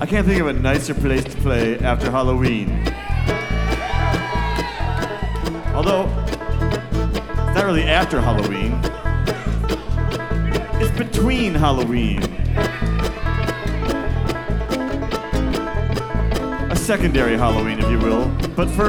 can't think of a nicer place to play after Halloween. Although, it's not really after Halloween. It's between Halloween. A secondary Halloween, if you will. But first,